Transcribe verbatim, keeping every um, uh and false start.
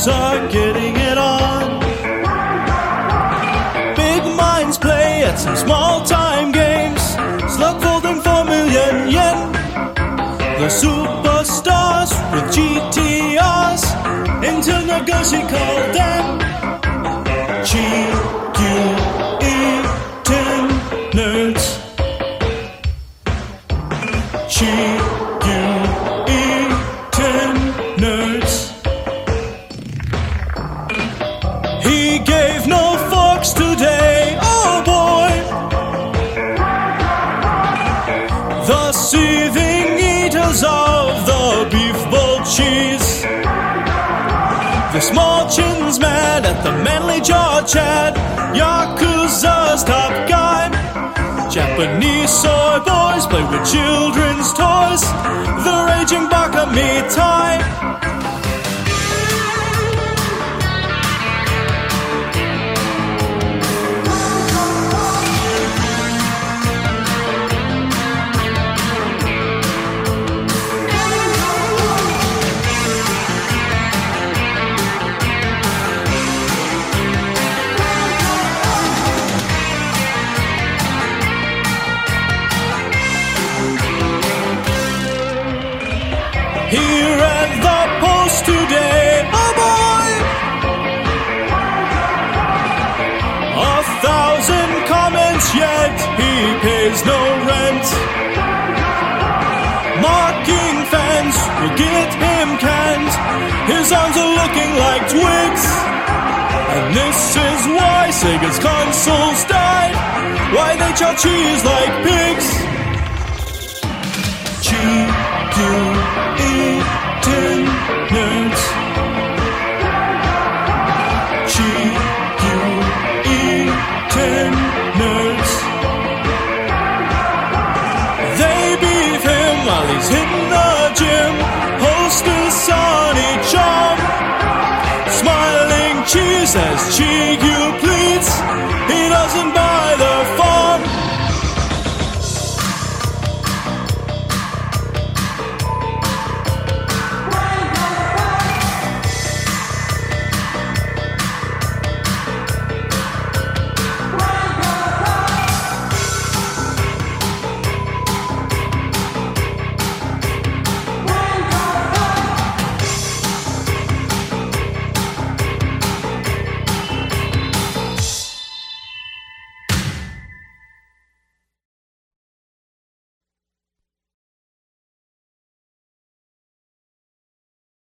nerds are getting it on. Big minds play at some small-time games, slug folding for million yen. The superstars with G T Rs, until Nagoshi called them G U E ten nerds. G U E ten nerds. He gave no fucks today, oh boy. The seething eaters of the beef bowl cheese. The small chin's mad at the manly jaw Chad, Yakuza's top guy. Japanese soy boys play with children's toys, the raging baka mitai. Here at the post today, oh boy. A thousand comments yet he pays no rent. Mocking fans will get him canned. His arms are looking like twigs. And this is why Sega's consoles died, why they chow cheese like pigs. G U E ten nerds. G U E ten nerds. They beat him while he's hitting the gym. Hostess Sonny Chom, smiling cheese as G U